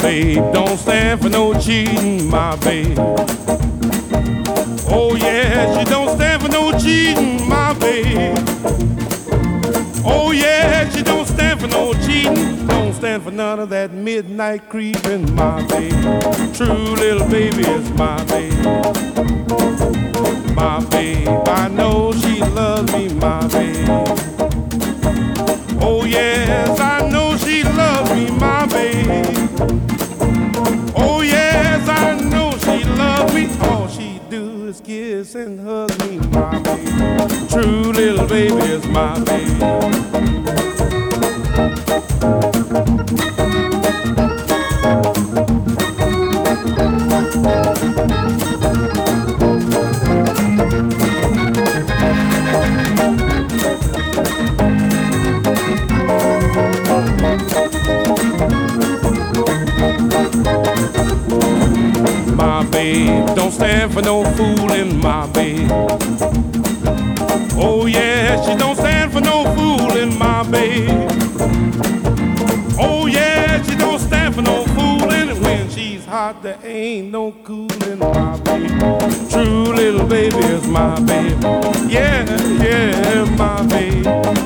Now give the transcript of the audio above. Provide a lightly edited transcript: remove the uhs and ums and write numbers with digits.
babe don't stand for no cheating, my babe. Oh yeah, she don't stand for no cheating, my babe. Oh yeah, she don't stand for no cheating, don't stand for none of that midnight creeping, my babe. True little baby is my babe. My babe, I know she loves me, my babe. Oh yes, I know she loves me, my babe. Oh yes, I know she loves me. All she do is kiss and hug me, my baby. True little baby is my baby. My babe don't stand for no fooling, my babe. Oh yeah, she don't stand for no fooling, my babe. Oh yeah, she don't stand for no fooling. When she's hot, there ain't no cooling, my babe. True little baby is my babe. Yeah, yeah, my babe.